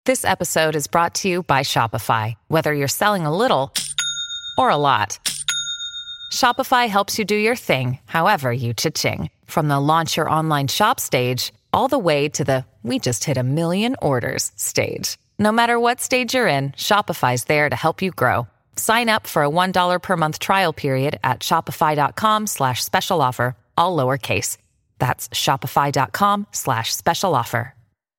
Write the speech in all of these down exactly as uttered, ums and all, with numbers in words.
This episode is brought to you by Shopify. Whether you're selling a little or a lot, Shopify helps you do your thing, however you cha-ching. From the launch your online shop stage, all the way to the we just hit a million orders stage. No matter what stage you're in, Shopify's there to help you grow. Sign up for a one dollar per month trial period at shopify.com slash special offer, all lowercase. That's shopify.com slash special offer.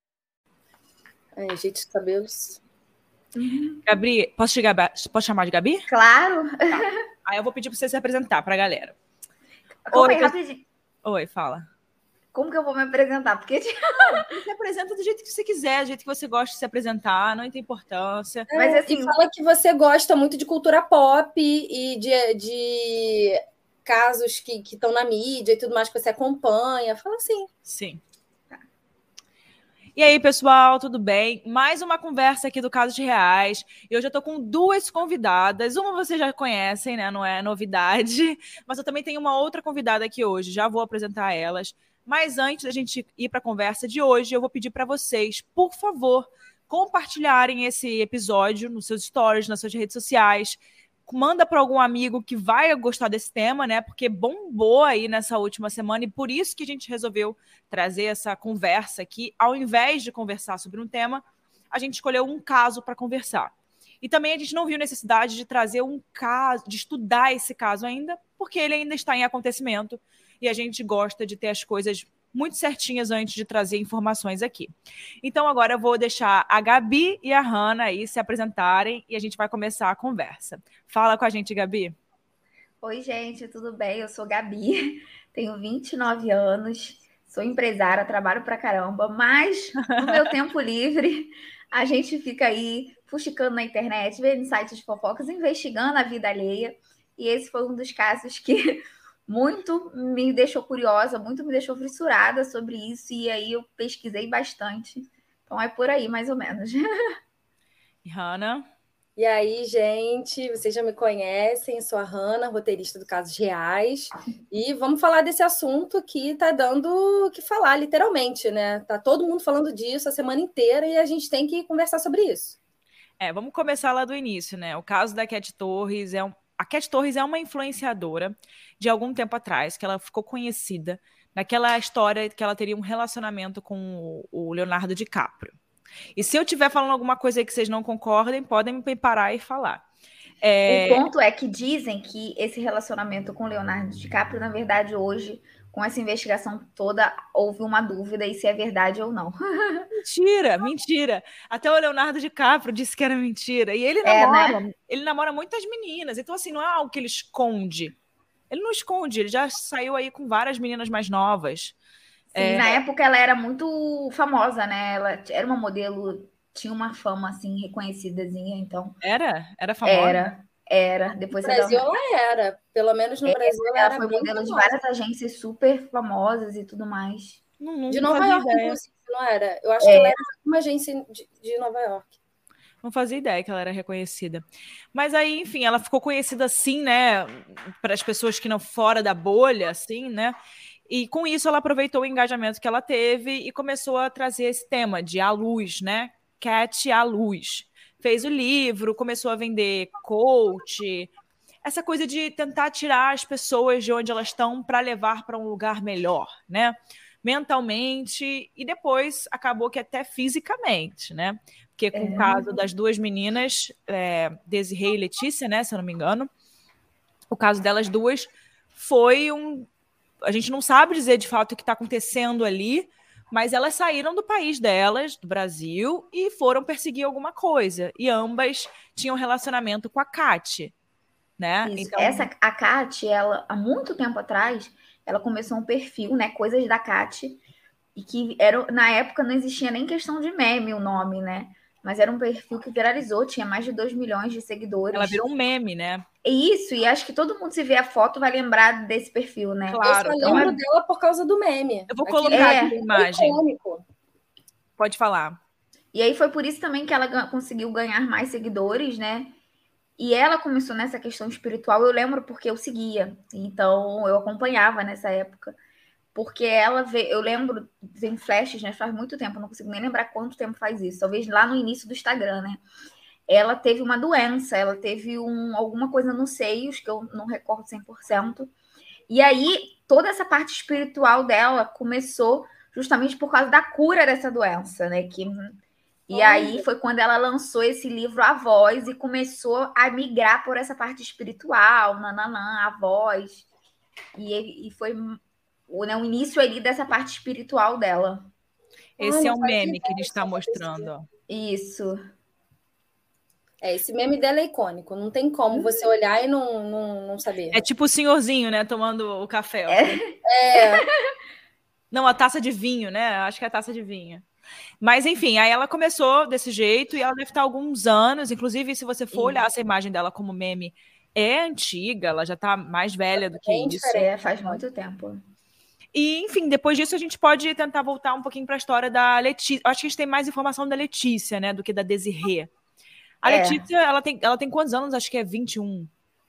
Ai, ajeite os cabelos. Uhum. Gabi, posso, chegar, posso chamar de Gabi? Claro. Tá. Aí eu vou pedir para você se apresentar para a galera. Calma Oi, aí, rapidinho. Oi, fala. Como que eu vou me apresentar? Porque você apresenta do jeito que você quiser, do jeito que você gosta de se apresentar, não tem importância. É, mas assim, e fala que você gosta muito de cultura pop e de, de casos que estão na mídia e tudo mais que você acompanha. Fala assim. Sim. E aí, pessoal, tudo bem? Mais uma conversa aqui do Casos Reais. E hoje eu tô com duas convidadas. Uma vocês já conhecem, né? Não é novidade. Mas eu também tenho uma outra convidada aqui hoje. Já vou apresentar elas. Mas antes da gente ir para a conversa de hoje, eu vou pedir para vocês, por favor, compartilharem esse episódio nos seus stories, nas suas redes sociais. Manda para algum amigo que vai gostar desse tema, né? Porque bombou aí nessa última semana e por isso que a gente resolveu trazer essa conversa aqui. Ao invés de conversar sobre um tema, a gente escolheu um caso para conversar. E também a gente não viu necessidade de trazer um caso, de estudar esse caso ainda, porque ele ainda está em acontecimento e a gente gosta de ter as coisas muito certinhas antes de trazer informações aqui. Então agora eu vou deixar a Gabi e a Hannah aí se apresentarem e a gente vai começar a conversa. Fala com a gente, Gabi. Oi, gente, tudo bem? Eu sou Gabi, tenho vinte e nove anos, sou empresária, trabalho pra caramba, mas no meu tempo livre a gente fica aí fuxicando na internet, vendo sites de fofocas, investigando a vida alheia. E esse foi um dos casos que muito me deixou curiosa, muito me deixou fissurada sobre isso, e aí eu pesquisei bastante. Então é por aí, mais ou menos. E Hannah? E aí, gente, vocês já me conhecem, eu sou a Hannah, roteirista do Casos Reais, e vamos falar desse assunto que tá dando o que falar, literalmente, né? Tá todo mundo falando disso a semana inteira e a gente tem que conversar sobre isso. É, vamos começar lá do início, né? O caso da Cat Torres é um A Cat Torres é uma influenciadora de algum tempo atrás, que ela ficou conhecida naquela história que ela teria um relacionamento com o Leonardo DiCaprio. E se eu estiver falando alguma coisa aí que vocês não concordem, podem me parar e falar. É... O ponto é que dizem que esse relacionamento com o Leonardo DiCaprio, na verdade, hoje, com essa investigação toda, houve uma dúvida e se é verdade ou não. Mentira, mentira. Até o Leonardo DiCaprio disse que era mentira. E ele namora, é, né? ele namora muitas meninas. Então, assim, não é algo que ele esconde. Ele não esconde, ele já saiu aí com várias meninas mais novas. Sim, é... na época ela era muito famosa, né? Ela era uma modelo, tinha uma fama, assim, reconhecidazinha, então... Era? Era famosa? Era, era. Depois no Brasil ela... ela era, pelo menos no é, Brasil ela, ela era foi bem modelo famosa. de várias agências super famosas e tudo mais. Não, não de Nova York, ideia. inclusive, não era? Eu acho é. que ela era uma agência de, de Nova York. Não fazia ideia que ela era reconhecida. Mas aí, enfim, ela ficou conhecida assim, né? Para as pessoas que não fora da bolha, assim, né? E com isso ela aproveitou o engajamento que ela teve e começou a trazer esse tema de à luz, né? Cat à luz. Fez o livro, começou a vender coach, essa coisa de tentar tirar as pessoas de onde elas estão para levar para um lugar melhor, né? Mentalmente e depois acabou que até fisicamente, né? Porque com é. o caso das duas meninas, é, Desirê e Letícia, né? Se eu não me engano, o caso delas duas foi um... A gente não sabe dizer de fato o que está acontecendo ali, mas elas saíram do país delas, do Brasil, e foram perseguir alguma coisa. E ambas tinham relacionamento com a Cat, né? Isso. Então... Essa, a Cat, ela, há muito tempo atrás, ela começou um perfil, né? Coisas da Cat, e que era, na época não existia nem questão de meme o nome, né? Mas era um perfil que viralizou, tinha mais de dois milhões de seguidores. Ela virou um meme, né? Isso, e acho que todo mundo, se vê a foto, vai lembrar desse perfil, né? Claro. Eu só lembro então, dela por causa do meme. Eu vou colocar aqui, é, aqui a imagem. Icônico. Pode falar. E aí foi por isso também que ela conseguiu ganhar mais seguidores, né? E ela começou nessa questão espiritual, eu lembro porque eu seguia. Então, eu acompanhava nessa época. porque ela vê, eu lembro, tem flashes, né? Faz muito tempo, não consigo nem lembrar quanto tempo faz isso. Talvez lá no início do Instagram, né? Ela teve uma doença, ela teve um, alguma coisa nos seios, que eu não recordo cem por cento. E aí, toda essa parte espiritual dela começou justamente por causa da cura dessa doença, né? Que, e Olha. aí foi quando ela lançou esse livro A Voz e começou a migrar por essa parte espiritual, nananã, a voz. E, e foi o, né, o início ali dessa parte espiritual dela. Esse Ah, é o não fazia meme que ideia ele está que isso mostrando. acontecia. Ó. Isso. É, esse meme dela é icônico. Não tem como você olhar e não, não, não saber. É tipo o senhorzinho, né? Tomando o café. ó. É, Não, a taça de vinho, né? Acho que é a taça de vinho. Mas, enfim, aí ela começou desse jeito e ela deve estar há alguns anos. Inclusive, se você for olhar essa imagem dela como meme, é antiga, ela já está mais velha do que bem isso. diferente. É, faz muito tempo. E, enfim, depois disso a gente pode tentar voltar um pouquinho para a história da Letícia. Acho que a gente tem mais informação da Letícia, né, do que da Desirê. A É. Letícia, ela tem, ela tem quantos anos? Acho que é vinte e um.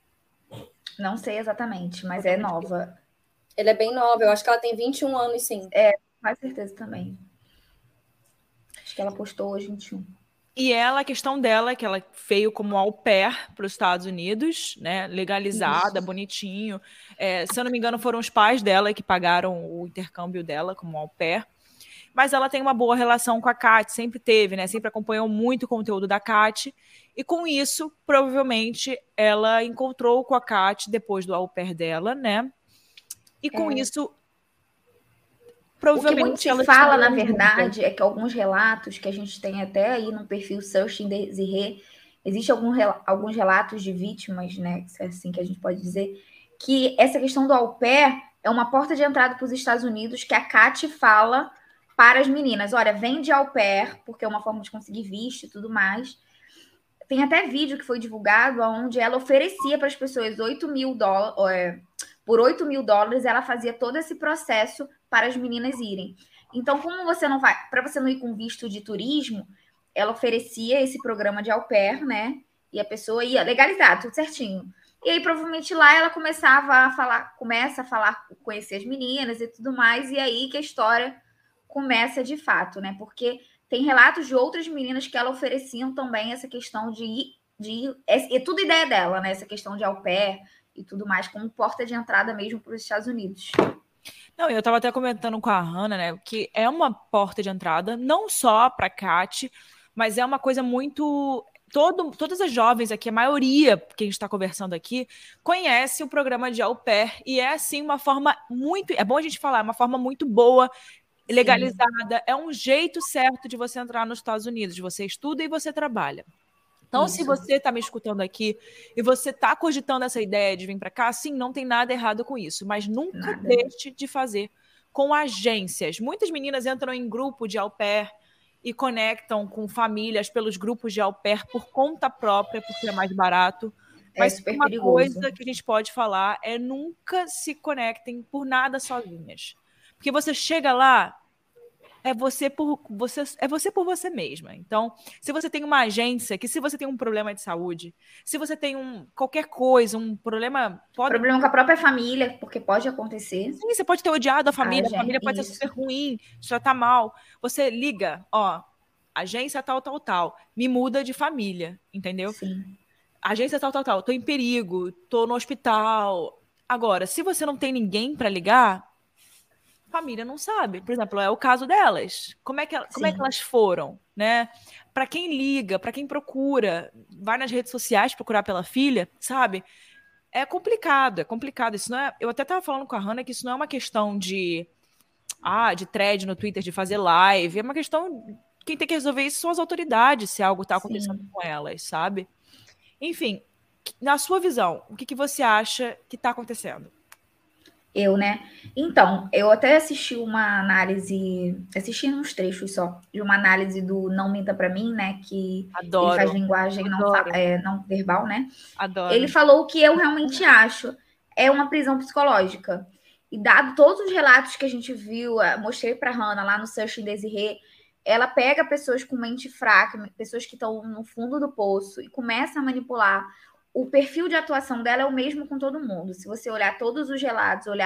Não sei exatamente, mas é nova. Ela é bem nova, eu acho que ela tem vinte e um anos, sim. Com certeza também. Acho que ela postou hoje vinte e um. E ela, a questão dela é que ela veio como au pair para os Estados Unidos, né? Legalizada, Isso. bonitinho. É, se eu não me engano, foram os pais dela que pagaram o intercâmbio dela como au pair. Mas ela tem uma boa relação com a Kat, sempre teve, né? Sempre acompanhou muito o conteúdo da Kat. E com isso, provavelmente, ela encontrou com a Kat depois do au pair dela, né? E com É. isso, O que muito provavelmente se ela fala, na estaria junta. verdade, é que alguns relatos que a gente tem até aí no perfil Searching Desirê, existem algum, alguns relatos de vítimas, né? É assim que a gente pode dizer, que essa questão do au pair é uma porta de entrada para os Estados Unidos que a Kat fala para as meninas. Olha, vem de au pair, porque é uma forma de conseguir visto e tudo mais. Tem até vídeo que foi divulgado onde ela oferecia para as pessoas oito mil dólares. Por oito mil dólares, ela fazia todo esse processo para as meninas irem. Então, como você não vai, para você não ir com visto de turismo, ela oferecia esse programa de au pair, né? E a pessoa ia legalizar, tudo certinho. E aí, provavelmente, lá ela começava a falar, começa a falar, conhecer as meninas e tudo mais, e aí que a história começa de fato, né? Porque tem relatos de outras meninas que ela ofereciam também essa questão de ir, de ir, é, é tudo ideia dela, né? Essa questão de au pair e tudo mais, como porta de entrada mesmo para os Estados Unidos. Não, eu estava até comentando com a Hannah, né, que é uma porta de entrada, não só para a Kat, mas é uma coisa muito... Todo, todas as jovens aqui, a maioria que a gente está conversando aqui, conhece o programa de au pair, e é, assim, uma forma muito... É bom a gente falar, é uma forma muito boa, legalizada, Sim. É um jeito certo de você entrar nos Estados Unidos, você estuda e você trabalha. Então, Isso. se você está me escutando aqui e você está cogitando essa ideia de vir para cá, sim, não tem nada errado com isso, mas nunca nada. deixe de fazer com agências. Muitas meninas entram em grupo de au pair e conectam com famílias pelos grupos de au pair por conta própria, porque é mais barato. Mas é super uma perigoso. coisa que a gente pode falar é nunca se conectem por nada sozinhas. Porque você chega lá, é você por você, é você por você mesma. Então, se você tem uma agência, que se você tem um problema de saúde, se você tem um qualquer coisa, um problema... Pode... Problema com a própria família, porque pode acontecer. Sim, você pode ter odiado a família, a, a família pode isso. ser super ruim, te tratar mal. Você liga, ó, agência tal, tal, tal, me muda de família, entendeu? Sim. Agência tal, tal, tal, tô em perigo, tô no hospital. Agora, se você não tem ninguém para ligar, família não sabe. Por exemplo, é o caso delas. Como é que, como é que elas foram, né? Para quem liga, para quem procura, vai nas redes sociais procurar pela filha, sabe? É complicado, é complicado. Isso não é... Eu até estava falando com a Hannah que isso não é uma questão de, ah, de thread no Twitter, de fazer live. É uma questão... Quem tem que resolver isso são as autoridades, se algo está acontecendo Sim. com elas, sabe? Enfim, na sua visão, o que, que você acha que está acontecendo? Eu, né? Então, eu até assisti uma análise, assisti uns trechos só, de uma análise do Não Minta Pra Mim, né? Que Adoro. ele faz linguagem não, é, não verbal, né? Adoro. Ele falou o que eu realmente acho. É uma prisão psicológica. E dado todos os relatos que a gente viu, mostrei pra Hannah lá no Searching Desirê, ela pega pessoas com mente fraca, pessoas que estão no fundo do poço e começa a manipular. O perfil de atuação dela é o mesmo com todo mundo. Se você olhar todos os relatos, olhar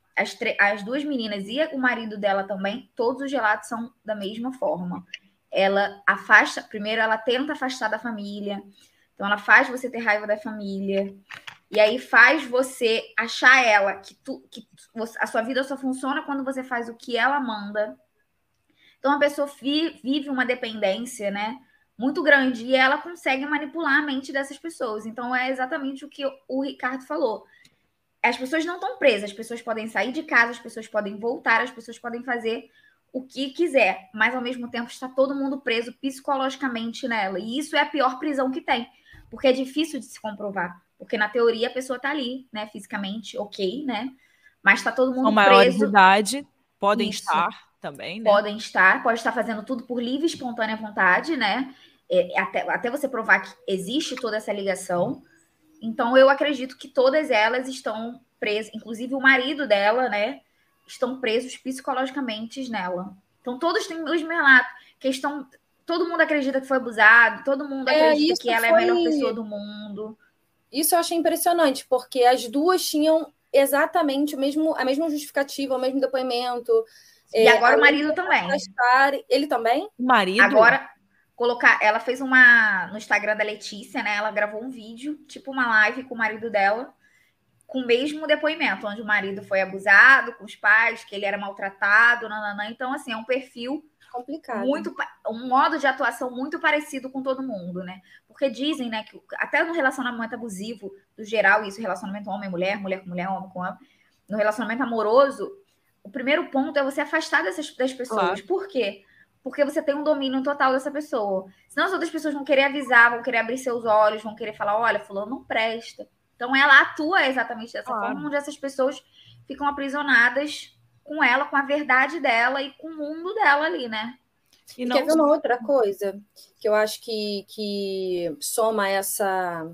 as, as duas meninas e o marido dela também, todos os relatos são da mesma forma. Ela afasta, primeiro ela tenta afastar da família, então ela faz você ter raiva da família, e aí faz você achar ela que, tu, que a sua vida só funciona quando você faz o que ela manda. Então a pessoa vive uma dependência, né, muito grande, e ela consegue manipular a mente dessas pessoas. Então é exatamente o que o Ricardo falou. As pessoas não estão presas, as pessoas podem sair de casa, as pessoas podem voltar, as pessoas podem fazer o que quiser, mas ao mesmo tempo está todo mundo preso psicologicamente nela. E isso é a pior prisão que tem, porque é difícil de se comprovar. Porque na teoria a pessoa está ali, né, fisicamente, ok, né? Mas está todo mundo São maiores preso. de idade, podem Isso. estar também, né? Podem estar, pode estar fazendo tudo por livre e espontânea vontade, né? É, até, até você provar que existe toda essa ligação. Então, eu acredito que todas elas estão presas, inclusive o marido dela, né? Estão presos psicologicamente nela. Então, todos têm o mesmo relato. Questão, todo mundo acredita que foi abusado, todo mundo É, acredita isso que ela é a foi- melhor pessoa do mundo. Isso eu achei impressionante, porque as duas tinham exatamente o mesmo, a mesma justificativa, o mesmo depoimento. E É, agora o além marido de também. afastar- Ele também? O marido. Agora, colocar. Ela fez uma. No Instagram da Letícia, né? Ela gravou um vídeo, tipo uma live com o marido dela, com o mesmo depoimento, onde o marido foi abusado com os pais, que ele era maltratado, nananã. Então, assim, é um perfil Complicado. muito. Um modo de atuação muito parecido com todo mundo, né? Porque dizem, né, que até no relacionamento abusivo, do geral, isso, relacionamento homem-mulher, mulher com mulher, homem com homem, no relacionamento amoroso, o primeiro ponto é você afastar dessas, das pessoas. Claro. Por quê? Porque você tem um domínio total dessa pessoa. Senão as outras pessoas vão querer avisar, vão querer abrir seus olhos, vão querer falar, olha, fulano não presta. Então ela atua exatamente dessa Claro. forma, onde essas pessoas ficam aprisionadas com ela, com a verdade dela e com o mundo dela ali, né? E E não quer ver uma outra coisa que eu acho que, que soma a essa,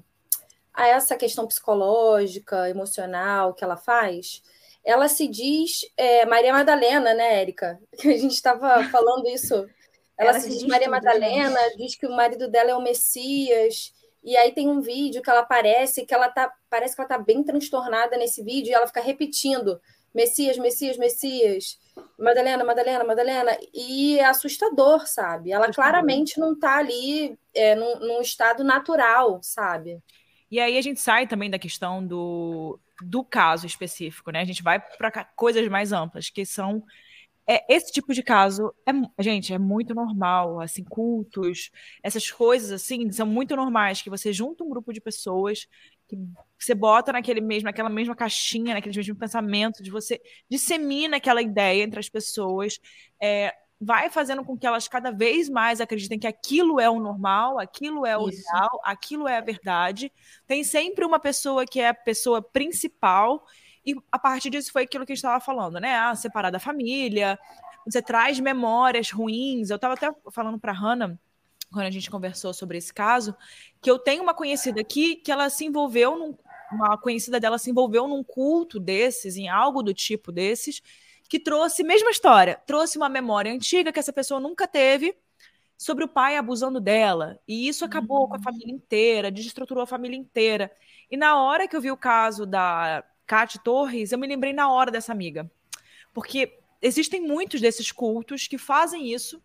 a essa questão psicológica, emocional que ela faz? Ela se diz é, Maria Madalena, né, Érica? Que a gente estava falando isso. Ela, Ela se se diz diz Maria tudo, Madalena, gente. diz que o marido dela é o Messias. E aí tem um vídeo que ela aparece, que ela tá, parece que ela tá bem transtornada nesse vídeo, e ela fica repetindo Messias, Messias, Messias, Madalena, Madalena, Madalena, e é assustador, sabe? Ela Assustador. claramente não tá ali é, num, num estado natural, sabe? E aí a gente sai também da questão do, do caso específico, né? A gente vai para coisas mais amplas, que são é, esse tipo de caso, é, gente, é muito normal, assim, cultos, essas coisas, assim, são muito normais, que você junta um grupo de pessoas, que você bota naquele mesmo, naquela mesma caixinha, naquele mesmo pensamento, de você dissemina aquela ideia entre as pessoas, é, vai fazendo com que elas cada vez mais acreditem que aquilo é o normal, aquilo é o Isso. real, aquilo é a verdade. Tem sempre uma pessoa que é a pessoa principal, e a partir disso foi aquilo que a gente estava falando, né? Ah, separar da família, você traz memórias ruins. Eu estava até falando para a Hannah, quando a gente conversou sobre esse caso, que eu tenho uma conhecida aqui que ela se envolveu, num, uma conhecida dela se envolveu num culto desses, em algo do tipo desses, que trouxe, mesma história, trouxe uma memória antiga que essa pessoa nunca teve sobre o pai abusando dela. E isso acabou Uhum. com a família inteira, desestruturou a família inteira. E na hora que eu vi o caso da Cate Torres, eu me lembrei na hora dessa amiga. Porque existem muitos desses cultos que fazem isso.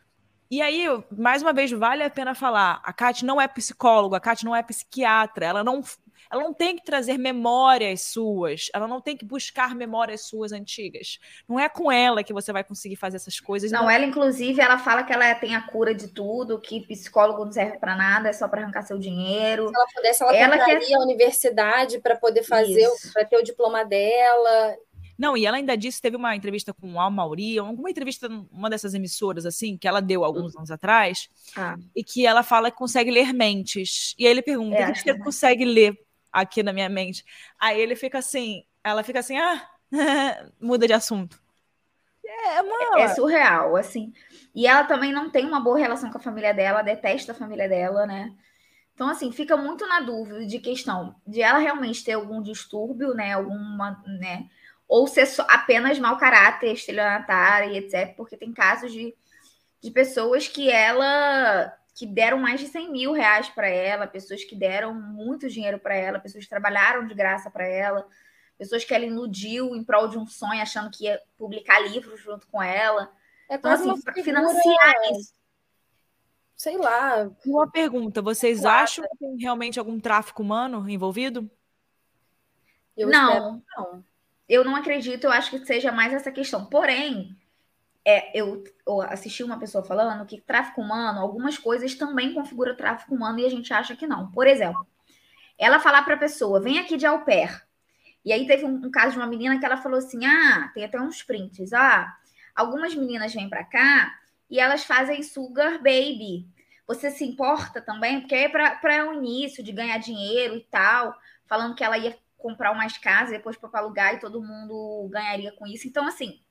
E aí, mais uma vez, vale a pena falar, a Cate não é psicóloga, a Cate não é psiquiatra, ela não, ela não tem que trazer memórias suas, ela não tem que buscar memórias suas antigas. Não é com ela que você vai conseguir fazer essas coisas. Não, ela, inclusive, ela fala que ela tem a cura de tudo, que psicólogo não serve para nada, é só para arrancar seu dinheiro. Se ela pudesse, ela, Ela compraria quer- a universidade para poder fazer, Isso. para ter o diploma dela. Não, e ela ainda disse, teve uma entrevista com o Amauri, alguma entrevista numa dessas emissoras, assim, que ela deu alguns anos atrás, Ah, e que ela fala que consegue ler mentes. E aí ele pergunta, É, o que acho você que- consegue ler aqui na minha mente? Aí ele fica assim, ela fica assim, ah, muda de assunto. É uma... é surreal, assim. E ela também não tem uma boa relação com a família dela, detesta a família dela, né? Então, assim, fica muito na dúvida de questão de ela realmente ter algum distúrbio, né? Alguma, né? Ou ser só, apenas mau caráter, estelionatária e etcétera. Porque tem casos de, de pessoas que ela que deram mais de cem mil reais para ela, pessoas que deram muito dinheiro para ela, pessoas que trabalharam de graça para ela, pessoas que ela iludiu em prol de um sonho, achando que ia publicar livros junto com ela. É Então, quase assim, uma para figura, financiar isso. sei lá, Uma pergunta, vocês Claro. acham que tem realmente algum tráfico humano envolvido? eu Não. espero que não. Eu não acredito, eu acho que seja mais essa questão. Porém, é, eu, eu assisti uma pessoa falando que tráfico humano, algumas coisas também configuram tráfico humano e a gente acha que não. Por exemplo, ela falar para a pessoa, vem aqui de au pair. E aí teve um, um caso de uma menina que ela falou assim, ah, tem até uns prints, ah, algumas meninas vêm para cá e elas fazem sugar baby. Você se importa também? Porque aí é para o início de ganhar dinheiro e tal, falando que ela ia comprar umas casas, depois para alugar e todo mundo ganharia com isso. Então, assim,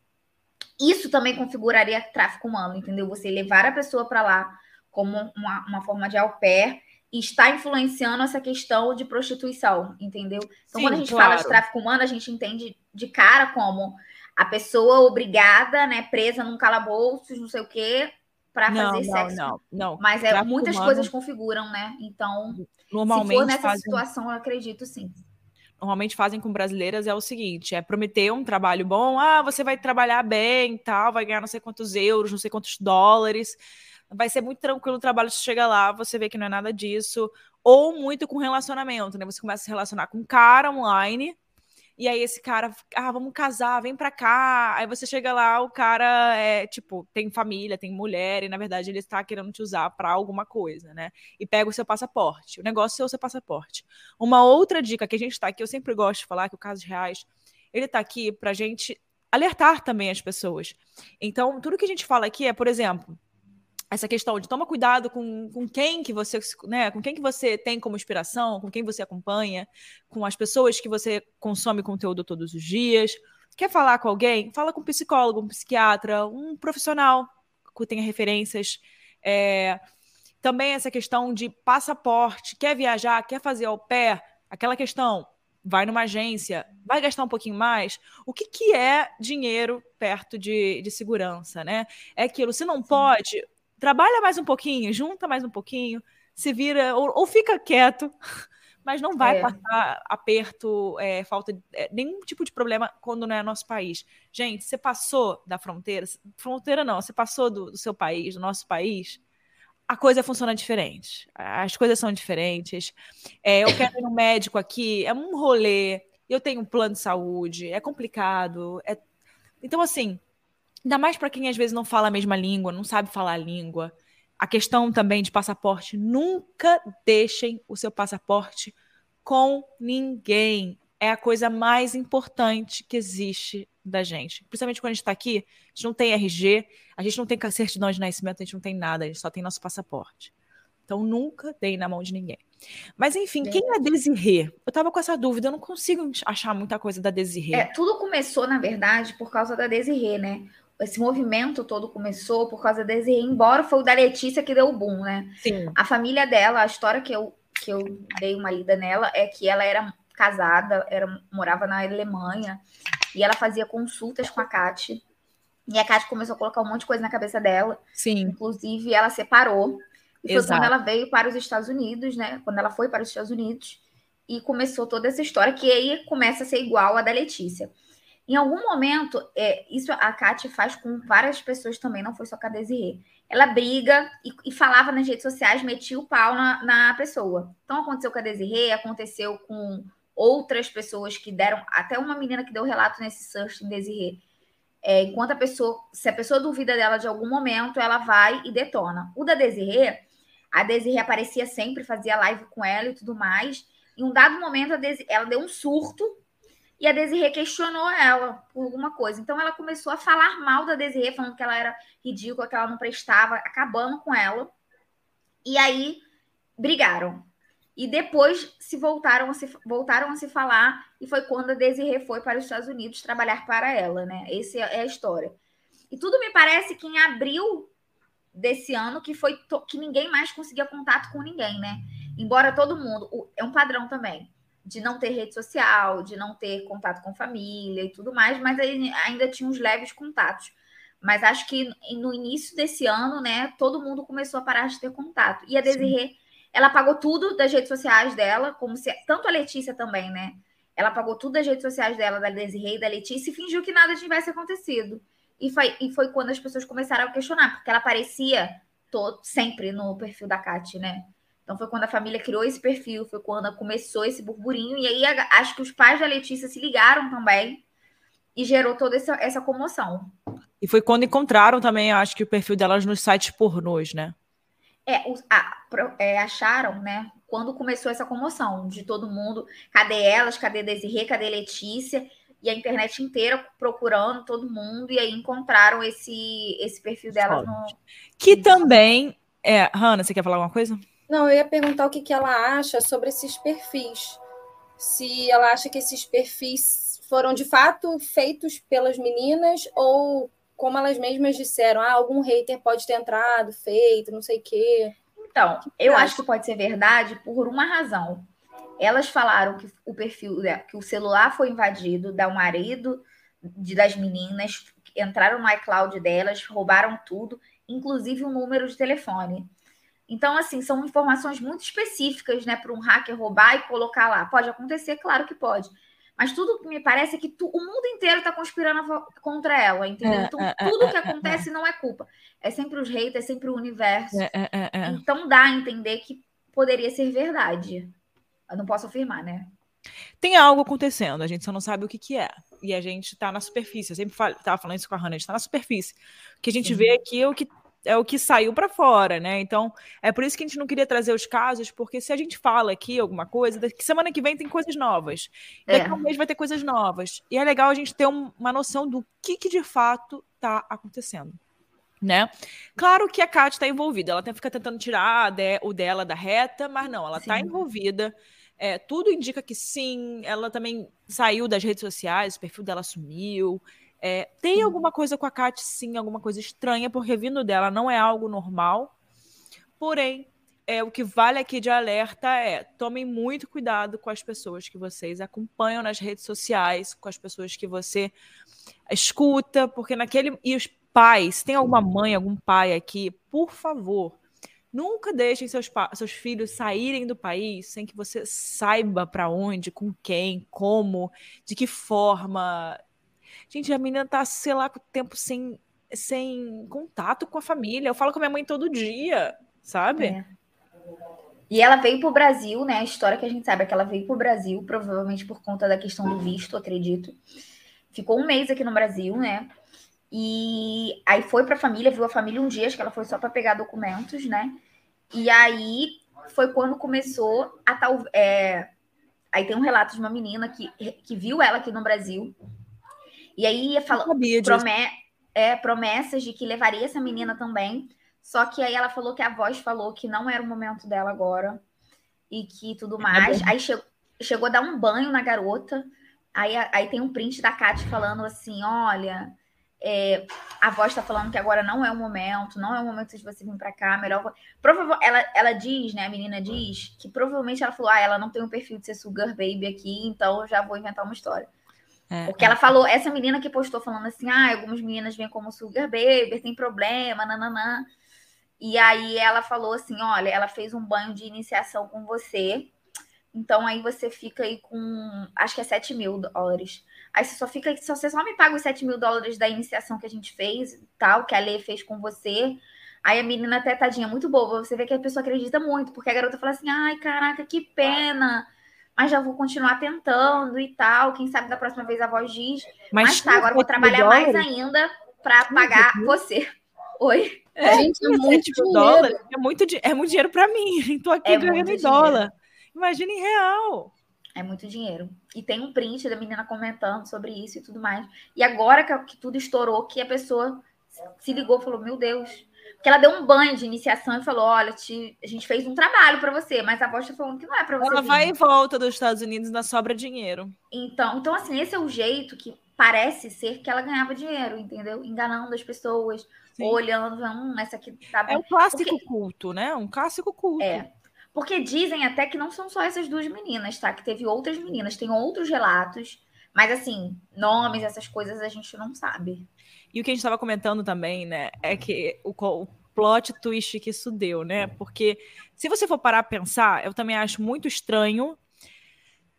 isso também configuraria tráfico humano, entendeu? Você levar a pessoa para lá como uma, uma forma de au pair e está influenciando essa questão de prostituição, entendeu? Então, Sim, quando a gente claro. fala de tráfico humano, a gente entende de cara como a pessoa obrigada, né, presa num calabouço, não sei o quê, para Não, fazer não, sexo. não, não. Mas é, Tráfico muitas humano, coisas configuram, né? Então, se for normalmente nessa fazem, situação, eu acredito sim. normalmente fazem com brasileiras é o seguinte, é prometer um trabalho bom, ah, você vai trabalhar bem, tal, vai ganhar não sei quantos euros, não sei quantos dólares, vai ser muito tranquilo o trabalho, se chega lá, você vê que não é nada disso, ou muito com relacionamento, né? Você começa a se relacionar com um cara online, e aí esse cara, ah, vamos casar, vem pra cá. Aí você chega lá, o cara é, tipo, tem família, tem mulher, e na verdade ele está querendo te usar pra alguma coisa, né? E pega o seu passaporte. O negócio é o seu passaporte. Uma outra dica que a gente tá aqui, eu sempre gosto de falar, que o Casos Reais, ele tá aqui pra gente alertar também as pessoas. Então, tudo que a gente fala aqui é, por exemplo, essa questão de toma cuidado com, com quem que você, né, com quem que você tem como inspiração, com quem você acompanha, com as pessoas que você consome conteúdo todos os dias. Quer falar com alguém? Fala com um psicólogo, um psiquiatra, um profissional que tenha referências. É, também essa questão de passaporte, quer viajar, quer fazer au pair, aquela questão, vai numa agência, vai gastar um pouquinho mais. O que, que é dinheiro perto de, de segurança, né? É aquilo, se não pode, trabalha mais um pouquinho, junta mais um pouquinho, se vira, ou, ou fica quieto, mas não vai É. passar aperto, é, falta de, é, nenhum tipo de problema quando não é nosso país. Gente, você passou da fronteira, fronteira não, você passou do, do seu país, do nosso país, a coisa funciona diferente. As coisas são diferentes. É, eu quero ir no médico aqui, é um rolê, eu tenho um plano de saúde, é complicado. É... Então, assim, ainda mais para quem às vezes não fala a mesma língua, não sabe falar a língua. A questão também de passaporte, nunca deixem o seu passaporte com ninguém. É a coisa mais importante que existe da gente. Principalmente quando a gente está aqui, a gente não tem R G, a gente não tem certidão de nascimento, a gente não tem nada, a gente só tem nosso passaporte. Então, nunca deem na mão de ninguém. Mas, enfim, Verdade. quem é Desirê? Eu tava com essa dúvida, eu não consigo achar muita coisa da Desirê. É, tudo começou, na verdade, por causa da Desirê, né? Esse movimento todo começou por causa da Desirê, embora foi o da Letícia que deu o boom, né? Sim. A família dela, a história que eu, que eu dei uma lida nela é que ela era casada, era, morava na Alemanha, e ela fazia consultas com a Kati. E a Kati começou a colocar um monte de coisa na cabeça dela. Sim. Inclusive, ela separou. E foi Exato. quando ela veio para os Estados Unidos, né? Quando ela foi para os Estados Unidos. E começou toda essa história, que aí começa a ser igual a da Letícia. Em algum momento, é, isso a Kati faz com várias pessoas também, não foi só com a Desirê. Ela briga e, e falava nas redes sociais, metia o pau na, na pessoa. Então, aconteceu com a Desirê, aconteceu com outras pessoas que deram... Até uma menina que deu relato nesse search em Desirê. É, enquanto a pessoa... Se a pessoa duvida dela de algum momento, ela vai e detona. O da Desirê, a Desirê aparecia sempre, fazia live com ela e tudo mais. Em um dado momento, a Desirê, ela deu um surto e a Desirê questionou ela por alguma coisa. Então, ela começou a falar mal da Desirê, falando que ela era ridícula, que ela não prestava, acabando com ela. E aí, brigaram. E depois se voltaram a se, voltaram a se falar, e foi quando a Desirê foi para os Estados Unidos trabalhar para ela, né? Essa é a história. E tudo me parece que em abril desse ano, que foi to- que ninguém mais conseguia contato com ninguém, né? Embora todo mundo... o- É um padrão também, de não ter rede social, de não ter contato com família e tudo mais, mas aí ainda tinha uns leves contatos. Mas acho que no início desse ano, né, todo mundo começou a parar de ter contato. E a Desirê, ela apagou tudo das redes sociais dela, como se... Tanto a Letícia também, né? ela apagou tudo das redes sociais dela, da Desirê e da Letícia, e fingiu que nada tivesse acontecido. E foi, e foi quando as pessoas começaram a questionar, porque ela aparecia todo, sempre no perfil da Kate, né? Então foi quando a família criou esse perfil, foi quando começou esse burburinho, e aí acho que os pais da Letícia se ligaram também, e gerou toda essa, essa comoção. E foi quando encontraram também, acho que o perfil delas nos sites pornôs, né? É, os, a, é, acharam, né? Quando começou essa comoção de todo mundo, cadê elas, cadê Desirê, cadê Letícia? E a internet inteira procurando todo mundo, e aí encontraram esse, esse perfil delas no... Que também... É, Hannah, você quer falar alguma coisa? Não, eu ia perguntar o que, que ela acha sobre esses perfis. Se ela acha que esses perfis foram, de fato, feitos pelas meninas, ou, como elas mesmas disseram, ah, algum hater pode ter entrado, feito, não sei o quê. Então, eu acho que pode ser verdade por uma razão. Elas falaram que o perfil, que o celular foi invadido da marido de, das meninas, entraram no iCloud delas, roubaram tudo, inclusive o número de telefone. Então, assim, são informações muito específicas, né, para um hacker roubar e colocar lá. Pode acontecer, claro que pode. Mas tudo que me parece é que tu, o mundo inteiro está conspirando contra ela, entendeu? Então, É, é, tudo é, que é, acontece é. não é culpa. É sempre os haters, é sempre o universo. É, é, é, é. Então, dá a entender que poderia ser verdade. Eu não posso afirmar, né? Tem algo acontecendo, a gente só não sabe o que, que é. E a gente tá na superfície. Eu sempre falo, tava falando isso com a Hannah, a gente tá na superfície. O que a gente Sim. vê aqui é o que é o que saiu para fora, né? Então, é por isso que a gente não queria trazer os casos, porque se a gente fala aqui alguma coisa, daqui semana que vem tem coisas novas. Daqui a é. um mês vai ter coisas novas. E é legal a gente ter um, uma noção do que, que de fato tá acontecendo, né? Claro que a Kate está envolvida, ela fica tentando tirar o dela da reta, mas não, ela está envolvida. É, tudo indica que sim, ela também saiu das redes sociais, o perfil dela sumiu. É, tem sim. alguma coisa com a Kate, sim, alguma coisa estranha, porque vindo dela não é algo normal. Porém, é, o que vale aqui de alerta é: tomem muito cuidado com as pessoas que vocês acompanham nas redes sociais, com as pessoas que você escuta, porque naquele... E os pais, tem alguma mãe, algum pai aqui, por favor, nunca deixem seus, pa... seus filhos saírem do país sem que você saiba para onde, com quem, como, de que forma. Gente, a menina tá, sei lá, com o tempo sem, sem contato com a família. Eu falo com a minha mãe todo dia, sabe? É. E ela veio pro Brasil, né? A história que a gente sabe é que ela veio pro Brasil, provavelmente por conta da questão do visto, acredito. Ficou um mês aqui no Brasil, né? E aí foi pra família, viu a família um dia, acho que ela foi só para pegar documentos, né? E aí foi quando começou a tal... É... Aí tem um relato de uma menina que, que viu ela aqui no Brasil. E aí falou prome... é, promessas de que levaria essa menina também. Só que aí ela falou que a voz falou que não era o momento dela agora. E que tudo mais. É aí chegou, chegou a dar um banho na garota. Aí, aí tem um print da Kate falando assim, olha... É, a voz tá falando que agora não é o momento, não é o momento de você vir pra cá, melhor... Provavelmente, ela, ela diz, né, a menina diz, que provavelmente ela falou, ah, ela não tem um perfil de ser sugar baby aqui, então eu já vou inventar uma história. É, Porque é. ela falou, essa menina que postou falando assim, ah, algumas meninas vêm como sugar baby, tem problema, nananã. E aí ela falou assim, olha, ela fez um banho de iniciação com você, então aí você fica aí com, acho que é sete mil dólares. Aí você só fica, se você só me paga os sete mil dólares da iniciação que a gente fez, tal, que a Lê fez com você. Aí a menina até, tadinha, muito boba. Você vê que a pessoa acredita muito, porque a garota fala assim, ai, caraca, que pena. Mas já vou continuar tentando e tal. Quem sabe da próxima vez a voz diz. Mas, mas tá, agora eu vou trabalhar mais ainda para pagar você. Oi? É, gente, é muito dólar. É muito, é muito dinheiro para mim. Estou aqui é ganhando em dólar. Imagina em real. É muito dinheiro. E tem um print da menina comentando sobre isso e tudo mais. E agora que, que tudo estourou, que a pessoa se ligou e falou, meu Deus. Porque ela deu um banho de iniciação e falou, olha, te, a gente fez um trabalho para você, mas a voz tá falando que não é para você Ela vir. vai e volta dos Estados Unidos, ainda sobra dinheiro. Então, então, assim, esse é o jeito que parece ser que ela ganhava dinheiro, entendeu? Enganando as pessoas, Sim. olhando, hum, essa aqui tá bem. É um clássico Porque... culto, né? Um clássico culto. É. Porque dizem até que não são só essas duas meninas, tá? Que teve outras meninas, tem outros relatos, mas assim, nomes, essas coisas a gente não sabe. E o que a gente estava comentando também, né, é que o, o plot twist que isso deu, né? Porque se você for parar a pensar, eu também acho muito estranho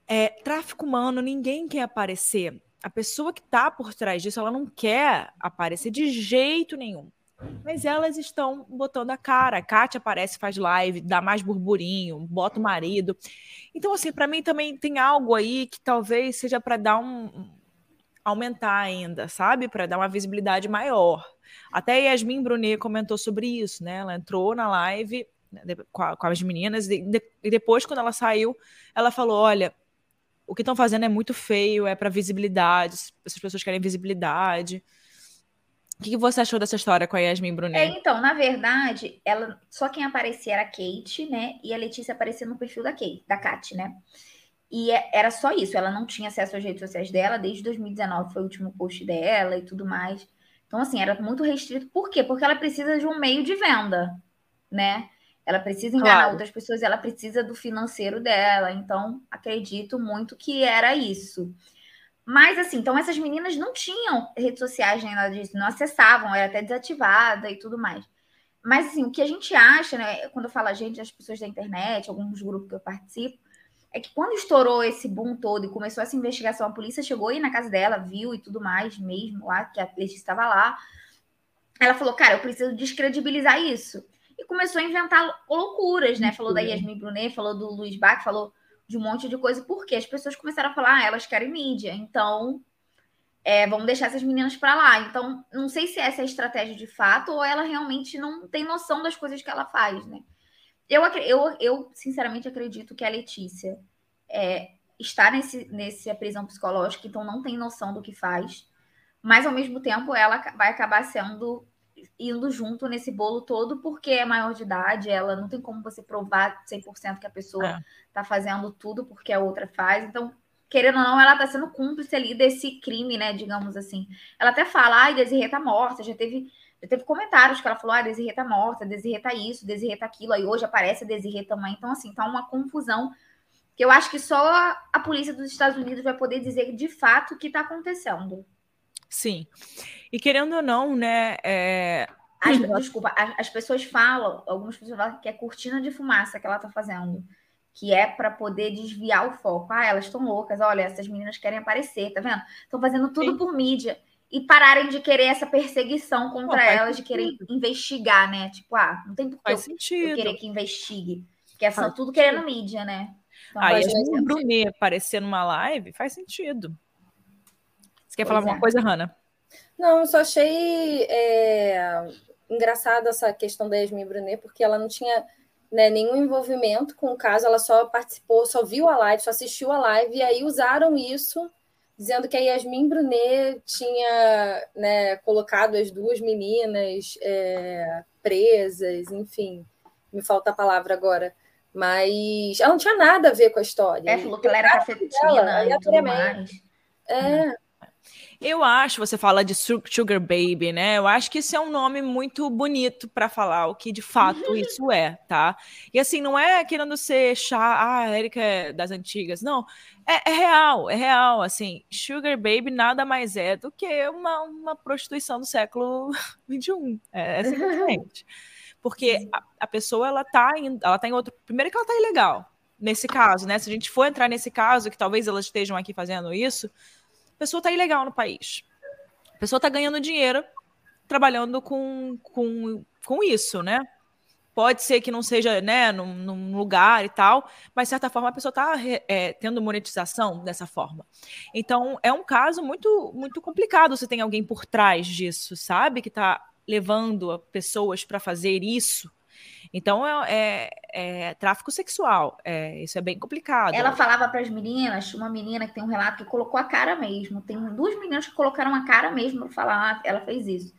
É, tráfico humano, ninguém quer aparecer. A pessoa que está por trás disso, ela não quer aparecer de jeito nenhum. Mas elas estão botando a cara. A Kátia aparece, faz live, dá mais burburinho, bota o marido. Então, assim, para mim também tem algo aí que talvez seja para dar um... aumentar ainda, sabe? Para dar uma visibilidade maior. Até a Yasmin Brunet comentou sobre isso, né? Ela entrou na live, né, com, a, com as meninas e, de, e depois, quando ela saiu, ela falou, olha, o que estão fazendo é muito feio, é para visibilidade, essas pessoas querem visibilidade. O que, que você achou dessa história com a Yasmin Brunet? É, então, na verdade, ela só quem aparecia era a Kate, né? E a Letícia aparecia no perfil da Kate, da Kate, né? E é, era só isso, ela não tinha acesso às redes sociais dela, desde dois mil e dezenove foi o último post dela e tudo mais. Então, assim, era muito restrito. Por quê? Porque ela precisa de um meio de venda, né? Ela precisa enganar claro. outras pessoas, ela precisa do financeiro dela. Então, acredito muito que era isso. Mas, assim, então essas meninas não tinham redes sociais nem nada disso, não acessavam, era até desativada e tudo mais. Mas, assim, o que a gente acha, né? Quando eu falo a gente, as pessoas da internet, alguns grupos que eu participo, é que quando estourou esse boom todo e começou essa investigação, a polícia chegou aí na casa dela, viu e tudo mais, mesmo lá, que a Letícia estava lá. Ela falou, cara, eu preciso descredibilizar isso. E começou a inventar loucuras, né? Falou da Yasmin Brunet, falou do Luiz Bach, falou de um monte de coisa. Por quê? As pessoas começaram a falar, ah, elas querem mídia, então é, vamos deixar essas meninas para lá. Então, não sei se essa é a estratégia de fato ou ela realmente não tem noção das coisas que ela faz, né? Eu, eu, eu sinceramente, acredito que a Letícia é, está nesse, nessa prisão psicológica, então não tem noção do que faz, mas, ao mesmo tempo, ela vai acabar sendo, indo junto nesse bolo todo, porque é maior de idade, ela não tem como você provar cem por cento que a pessoa está é. fazendo tudo porque a outra faz. Então, querendo ou não, ela está sendo cúmplice ali desse crime, né, digamos assim. Ela até fala, ai, Desirê tá morta, já teve... Já teve comentários que ela falou, ah, Desirê tá morta, Desirê tá isso, Desirê tá aquilo, aí hoje aparece a Desirê também. Então, assim, tá uma confusão que eu acho que só a polícia dos Estados Unidos vai poder dizer de fato o que tá acontecendo. Sim. E querendo ou não, né, é... As, desculpa, as, as pessoas falam, algumas pessoas falam que é cortina de fumaça que ela tá fazendo, que é para poder desviar o foco. Ah, elas estão loucas, olha, essas meninas querem aparecer, tá vendo? Estão fazendo tudo Sim. por mídia. E pararem de querer essa perseguição contra Pô, elas, sentido. de querer investigar, né? Tipo, ah, não tem por que eu, eu querer que investigue. Porque é só tudo querendo mídia, né? Então, Aí a um Brunet aparecer numa live faz sentido. Você quer pois falar é. alguma coisa, Hannah? Não, eu só achei é, engraçado essa questão da Yasmin Brunet, porque ela não tinha né, nenhum envolvimento com o caso, ela só participou, só viu a live, só assistiu a live, e aí usaram isso... dizendo que a Yasmin Brunet tinha né, colocado as duas meninas é, presas, enfim, me falta a palavra agora, mas ela não tinha nada a ver com a história. É, falou que ela era cafetina e tudo mais. É. Eu acho, você fala de Sugar Baby, né? Eu acho que isso é um nome muito bonito para falar o que de fato isso é, tá? E assim, não é querendo ser chá, ah, a Erika é das antigas, não. É, é real, é real, assim. Sugar Baby nada mais é do que uma, uma prostituição do século vinte e um. É, é simplesmente. Porque a, a pessoa, ela tá, em, ela tá em outro... Primeiro que ela tá ilegal, nesse caso, né? Se a gente for entrar nesse caso, que talvez elas estejam aqui fazendo isso, a pessoa está ilegal no país. A pessoa está ganhando dinheiro trabalhando com, com, com isso, né? Pode ser que não seja né, num, num lugar e tal, mas, de certa forma, a pessoa está é, tendo monetização dessa forma. Então, é um caso muito, muito complicado se tem alguém por trás disso, sabe? Que está levando pessoas para fazer isso. Então, é, é, é tráfico sexual. É, isso é bem complicado. Ela falava para as meninas, uma menina que tem um relato que colocou a cara mesmo. Tem duas meninas que colocaram a cara mesmo para falar, ah, ela fez isso.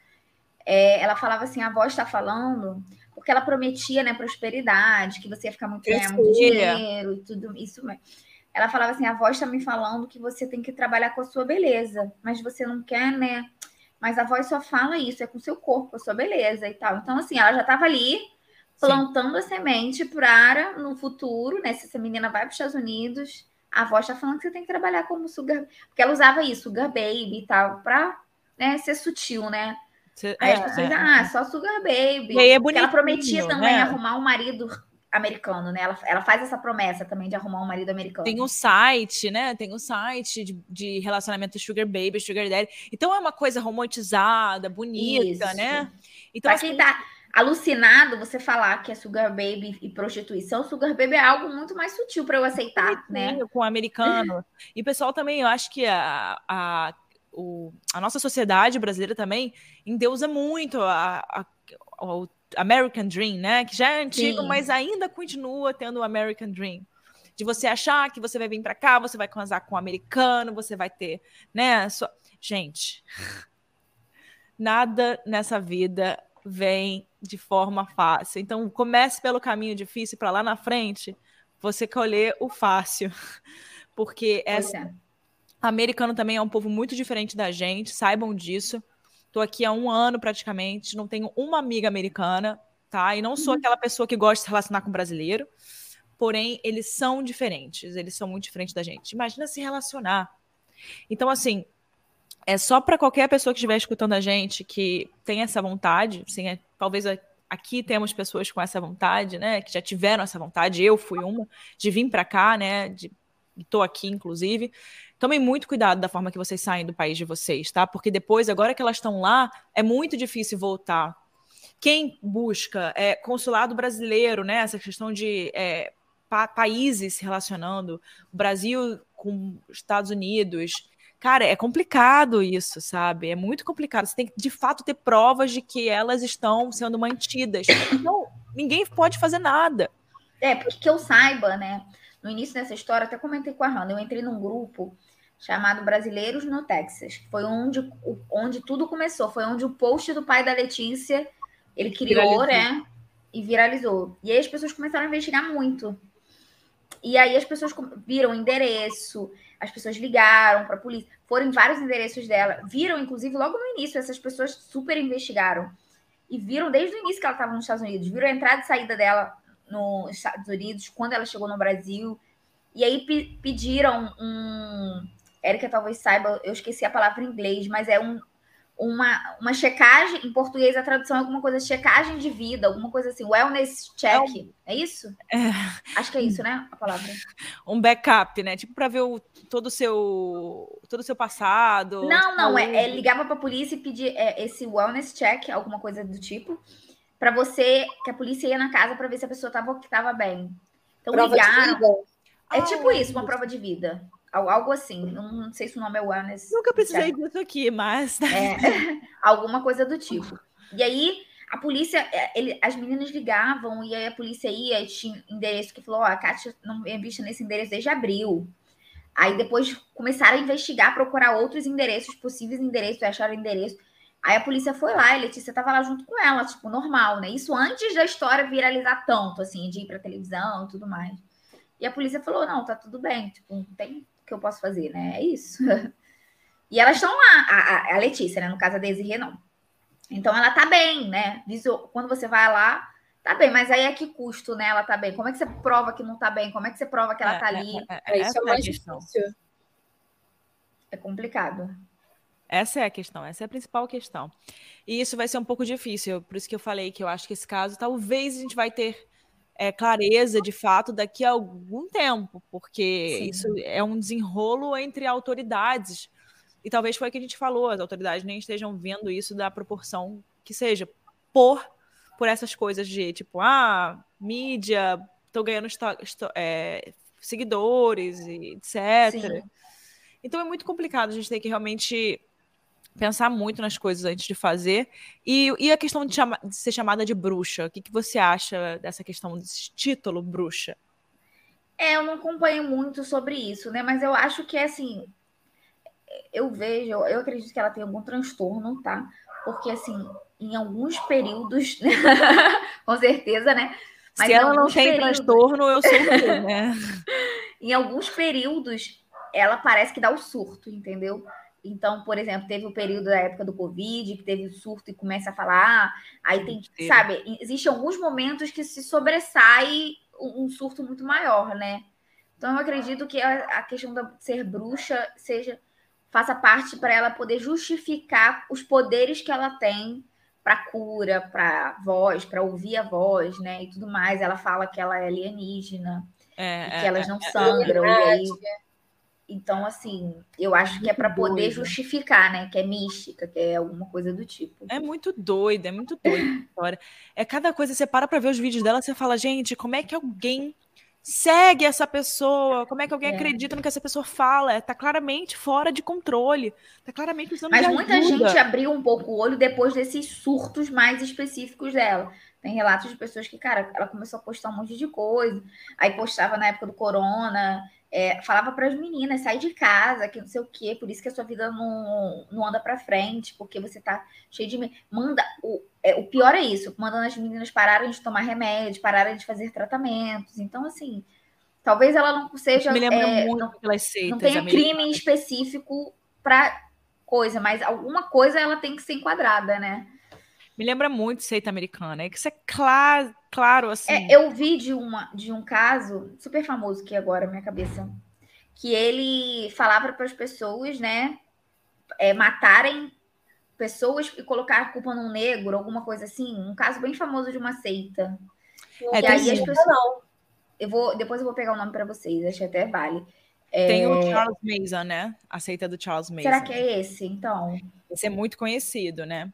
É, ela falava assim, a avó está falando, porque ela prometia né, prosperidade, que você ia ficar muito, ganhar muito dinheiro e tudo isso. Ela falava assim, a avó está me falando que você tem que trabalhar com a sua beleza, mas você não quer, né? Mas a avó só fala isso, é com o seu corpo, com a sua beleza e tal. Então, assim, ela já estava ali plantando Sim. a semente para no futuro, né? Se essa menina vai para os Estados Unidos, a avó está falando que você tem que trabalhar como sugar... Porque ela usava isso, sugar baby e tal, para né, ser sutil, né? Cê, aí é, as pessoas, é, ah, só sugar baby. E aí é porque ela prometia também né? arrumar um marido americano, né? Ela, ela faz essa promessa também de arrumar um marido americano. Tem um site, né? Tem um site de, de relacionamento Sugar Baby, Sugar Daddy. Então é uma coisa romantizada, bonita, Isso. né? Então, pra assim, quem tá alucinado, você falar que é Sugar Baby e prostituição, Sugar Baby é algo muito mais sutil para eu aceitar, né? com o americano. E o pessoal também, eu acho que a, a, o, a nossa sociedade brasileira também endeusa muito a, a, a American Dream, né? Que já é antigo, Sim. mas ainda continua tendo o American Dream. De você achar que você vai vir para cá, você vai casar com um americano, você vai ter, né? Sua... Gente, nada nessa vida vem de forma fácil. Então, comece pelo caminho difícil para lá na frente você colher o fácil. Porque essa... é. americano também é um povo muito diferente da gente, saibam disso. Estou aqui há um ano praticamente, não tenho uma amiga americana, tá? E não sou aquela pessoa que gosta de se relacionar com brasileiro. Porém, eles são diferentes, eles são muito diferentes da gente. Imagina se relacionar. Então, assim, é só para qualquer pessoa que estiver escutando a gente que tem essa vontade, assim, é, talvez aqui temos pessoas com essa vontade, né, que já tiveram essa vontade, eu fui uma, de vir para cá, né, de, estou aqui, inclusive. Tomem muito cuidado da forma que vocês saem do país de vocês, tá? Porque depois, agora que elas estão lá, é muito difícil voltar. Quem busca é, consulado brasileiro, né, essa questão de... É, pa países se relacionando, o Brasil com os Estados Unidos. Cara, é complicado isso, sabe? É muito complicado. Você tem que, de fato, ter provas de que elas estão sendo mantidas. Então, ninguém pode fazer nada. É, porque que eu saiba, né? No início dessa história, até comentei com a Hannah, eu entrei num grupo chamado Brasileiros no Texas. Foi onde, onde tudo começou. Foi onde o post do pai da Letícia, ele criou, viralizou. né? E viralizou. E aí as pessoas começaram a investigar muito. E aí as pessoas viram o endereço, as pessoas ligaram para a polícia, foram em vários endereços dela, viram, inclusive, logo no início, essas pessoas super investigaram. E viram desde o início que ela estava nos Estados Unidos, viram a entrada e saída dela nos Estados Unidos, quando ela chegou no Brasil. E aí pe pediram um... Érica talvez saiba, eu esqueci a palavra em inglês, mas é um... Uma, uma checagem, em português a tradução é alguma coisa, checagem de vida, alguma coisa assim, wellness check, é, um, é isso? É, Acho que é isso, né, a palavra. Um backup, né, tipo para ver o, todo o seu todo o seu passado. Não, não, é, é ligava para a polícia e pedir é, esse wellness check, alguma coisa do tipo, para você, que a polícia ia na casa para ver se a pessoa estava tava bem. Então prova ligaram. De vida. É ah, tipo isso, uma prova de vida. Algo assim, não, não sei se o nome é wellness. Nunca precisei disso aqui, mas... É, alguma coisa do tipo. E aí, a polícia, ele, as meninas ligavam, e aí a polícia ia, e tinha endereço que falou, ó, oh, a Kátia não é vista nesse endereço desde abril. Aí depois começaram a investigar, procurar outros endereços, possíveis endereços, acharam endereço. Aí a polícia foi lá, e a Letícia tava lá junto com ela, tipo, normal, né? Isso antes da história viralizar tanto, assim, de ir pra televisão e tudo mais. E a polícia falou, não, tá tudo bem, tipo, não tem... que eu posso fazer, né? É isso. E elas estão lá, a, a Letícia, né? No caso, a Desirê, não. Então, ela tá bem, né? Quando você vai lá, tá bem. Mas aí, a que custo, né? Ela tá bem. Como é que você prova que não tá bem? Como é que você prova que ela é, tá ali? É, é, é, isso é mais difícil. É complicado. Essa é a questão, essa é a principal questão. E isso vai ser um pouco difícil. Por isso que eu falei que eu acho que esse caso, talvez a gente vai ter É, clareza, de fato, daqui a algum tempo, porque Sim. isso é um desenrolo entre autoridades. E talvez foi o que a gente falou, as autoridades nem estejam vendo isso da proporção que seja, por, por essas coisas de, tipo, ah, mídia, estou ganhando é, seguidores, etcétera. Sim. Então é muito complicado, a gente tem que realmente... pensar muito nas coisas antes de fazer. E, e a questão de, chama, de ser chamada de bruxa, o que, que você acha dessa questão desse título bruxa? É, eu não acompanho muito sobre isso, né? Mas eu acho que, assim, eu vejo, eu acredito que ela tem algum transtorno, tá? Porque, assim, em alguns períodos, com certeza, né? Mas se ela não tem períodos... transtorno, eu sou o quê, né? Em alguns períodos, ela parece que dá o surto, entendeu? Então, por exemplo, teve o período da época do Covid, que teve o surto e começa a falar, aí tem, Sim. sabe, existem alguns momentos que se sobressai um surto muito maior, né? Então, eu acredito que a questão de ser bruxa seja, faça parte para ela poder justificar os poderes que ela tem para cura, para voz, para ouvir a voz, né? E tudo mais. Ela fala que ela é alienígena, É, e é, que elas é, não é, sangram, e aí. Verdade. Então, assim, eu acho que é para poder doido. justificar, né? Que é mística, que é alguma coisa do tipo. É muito doida, é muito doida a história. É cada coisa, você para pra ver os vídeos dela, você fala, gente, como é que alguém segue essa pessoa? Como é que alguém É. acredita no que essa pessoa fala? Tá claramente fora de controle. Tá claramente precisando Mas de muita ajuda. gente abriu um pouco o olho depois desses surtos mais específicos dela. Tem relatos de pessoas que, cara, ela começou a postar um monte de coisa, aí postava na época do corona, é, falava para as meninas, sai de casa, que não sei o quê, por isso que a sua vida não, não anda para frente, porque você tá cheio de... Manda... O, é, o pior é isso, mandando as meninas pararem de tomar remédio, pararem de fazer tratamentos. Então, assim, talvez ela não seja... Me lembra É, muito não, aquelas não seitas tenha crime americanas. específico para coisa, mas alguma coisa ela tem que ser enquadrada, né? Me lembra muito seita americana. É que isso é claro, claro assim. É, eu vi de, uma, de um caso super famoso que agora na minha cabeça, que ele falava para as pessoas, né, é, matarem pessoas e colocar a culpa num negro, alguma coisa assim. Um caso bem famoso de uma seita. Não É, E tem aí as um- pessoas, não. eu vou, depois eu vou pegar o nome para vocês, acho que até vale. Tem o É, Charles Manson, né? A seita do Charles Manson. será que é esse, então? Esse é muito conhecido, né?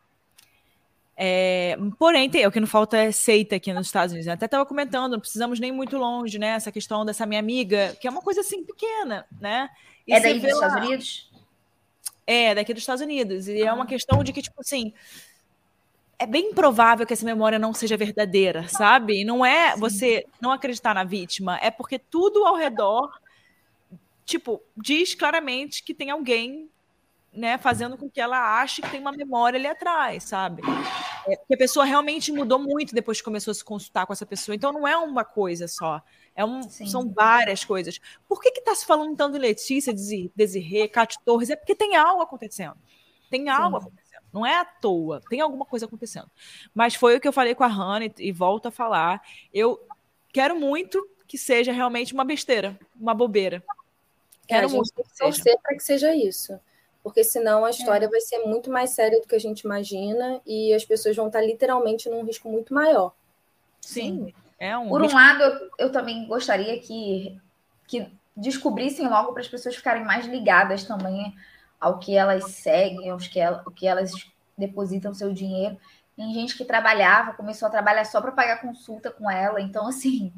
É, porém, tem, o que não falta é seita aqui nos Estados Unidos. Eu até estava comentando, não precisamos nem muito longe, né? Essa questão dessa minha amiga, que é uma coisa assim pequena, né? E É você daí vê dos lá, Estados Unidos? é, daqui dos Estados Unidos. E é uma Ah. questão de que, tipo assim, é bem provável que essa memória não seja verdadeira, sabe? E não é Sim. você não acreditar na vítima, é porque tudo ao redor, tipo, diz claramente que tem alguém, né, fazendo com que ela ache que tem uma memória ali atrás, sabe? É, porque a pessoa realmente mudou muito depois que começou a se consultar com essa pessoa. Então não é uma coisa só. É um, são várias coisas. Por que está se falando tanto de Letícia, Desirê, Cátia Torres? É porque tem algo acontecendo. Tem algo Sim. acontecendo. Não é à toa. Tem alguma coisa acontecendo. Mas foi o que eu falei com a Hannah e, e volto a falar. Eu quero muito que seja realmente uma besteira, uma bobeira. Quero é, a gente muito tem que que seja. torcer para que seja isso. Porque senão a história é. vai ser muito mais séria do que a gente imagina e as pessoas vão estar literalmente num risco muito maior. Sim. Sim. É um Por risco... um lado, eu, eu também gostaria que, que descobrissem logo para as pessoas ficarem mais ligadas também ao que elas seguem, ao que, ela, ao que elas depositam seu dinheiro. Tem gente que trabalhava, começou a trabalhar só para pagar consulta com ela. Então, assim,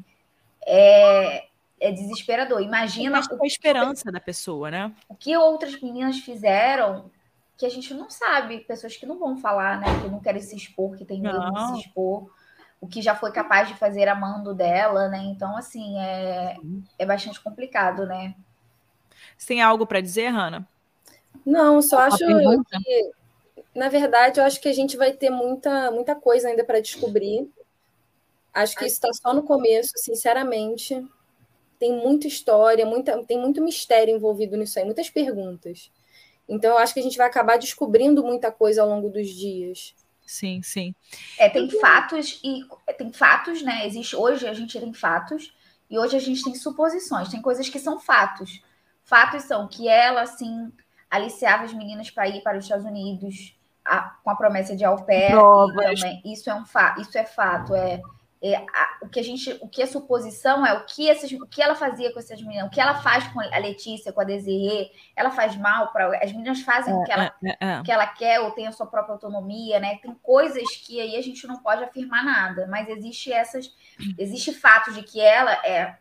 é, é desesperador. Imagina o, a esperança da pessoa, né? O que outras meninas fizeram que a gente não sabe. Pessoas que não vão falar, né? Que não querem se expor, que tem medo não. de se expor. O que já foi capaz de fazer amando dela, né? Então, assim, é, é bastante complicado, né? Você tem algo para dizer, Hannah? Não, só acho que, na verdade, eu acho que a gente vai ter muita, muita coisa ainda para descobrir. Acho que isso está só no começo, sinceramente. Tem muita história, muita, tem muito mistério envolvido nisso aí, muitas perguntas. Então, eu acho que a gente vai acabar descobrindo muita coisa ao longo dos dias. Sim, sim. É, tem fatos e tem fatos, né? Existe, hoje a gente tem fatos e hoje a gente tem suposições. Tem coisas que são fatos. Fatos são que ela, assim, aliciava as meninas para ir para os Estados Unidos a, com a promessa de au pair. E também, isso é um fato, isso é fato. É, é a, o que a gente, o que é suposição é o que essas, o que ela fazia com essas meninas, o que ela faz com a Letícia, com a Desirê. Ela faz mal para as meninas fazem é, o que ela, é, é. que ela quer ou tem a sua própria autonomia, né? Tem coisas que aí a gente não pode afirmar nada, mas existe essas, existe fato de que ela é,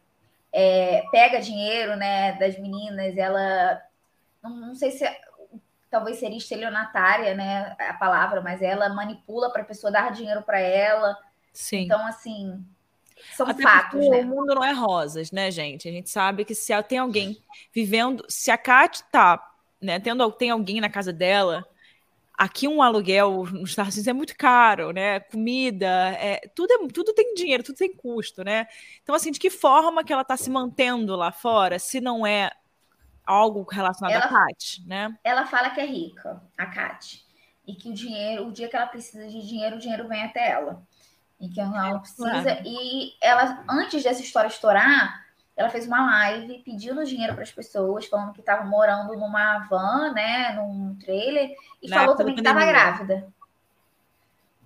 é pega dinheiro, né, das meninas, ela não, não sei se talvez seria estelionatária, né, a palavra, mas ela manipula para a pessoa dar dinheiro para ela. Sim. Então, assim, são Até fatos, né? O mundo não é rosas, né, gente? A gente sabe que se tem alguém vivendo... Se a Kátia tá, né, tendo, tem alguém na casa dela, aqui um aluguel nos Estados Unidos é muito caro, né? Comida, é, tudo, é, tudo tem dinheiro, tudo tem custo, né? Então, assim, de que forma que ela tá se mantendo lá fora, se não é algo relacionado ela, a Kátia, né? Ela fala que é rica, a Kátia, e que o dinheiro, o dia que ela precisa de dinheiro, o dinheiro vem até ela. E que ela precisa. É. E ela, antes dessa história estourar, ela fez uma live pedindo dinheiro para as pessoas, falando que estava morando numa van, né? Num trailer, e Na falou também que estava grávida.